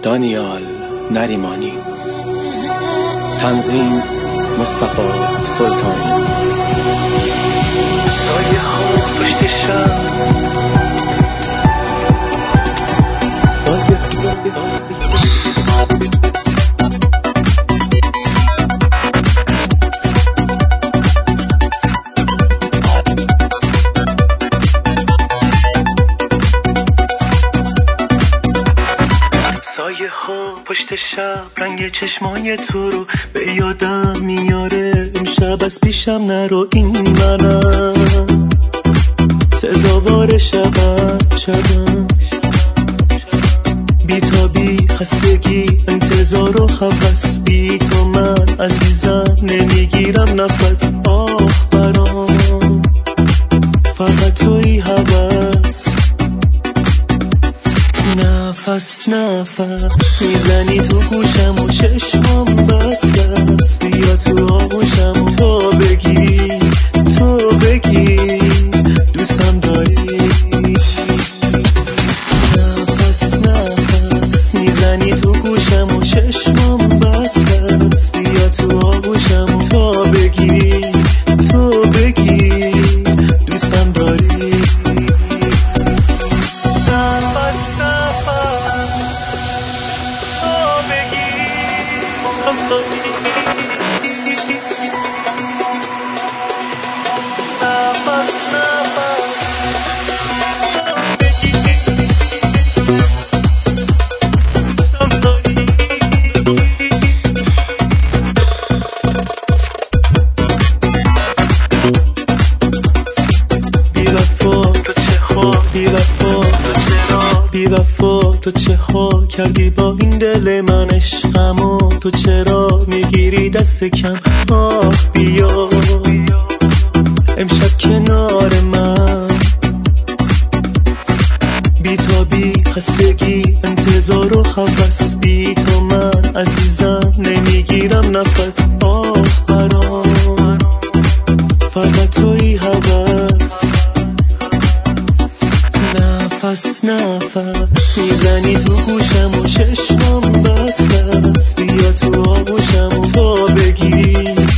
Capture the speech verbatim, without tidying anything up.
دانیال نریمانی. تنظیم مصطفی سلطانی. سایه ها پشت شب، سایه سایه ها پشت شب، رنگ چشمای تو رو به یادم میاره. امشب از پیشم نرو، این منم، سزاوار شبم شبم. بی تا بی خستگی، انتظار و خواست، بی تو من عزیزم نمیگیرم نفس. آه برام فقط توی هوس، نفس نفس میزنی تو گوشم و چشمام بسته است. بیا تو آغوشم تو بگی، تو بگی دوستم داری. نفس نفس میزنی تو گوشم و چشمام بسته است. بیا تو آغوشم تو بگی، تو بگی دوستم داری. بی وفا تو چه ها کردی با این دل من؟ عشقمو تو چرا میگیری دست کم؟ آه بیا امشب کنار من، بی تا بی خستگی، انتظار و خواست، بی تو من عزیزم نمیگیرم نفس. آه برام فقط توی هوس، نفس نفس میزنی تو گوشم و چشمام بسته است. بیا تو آغوشم تو بگی،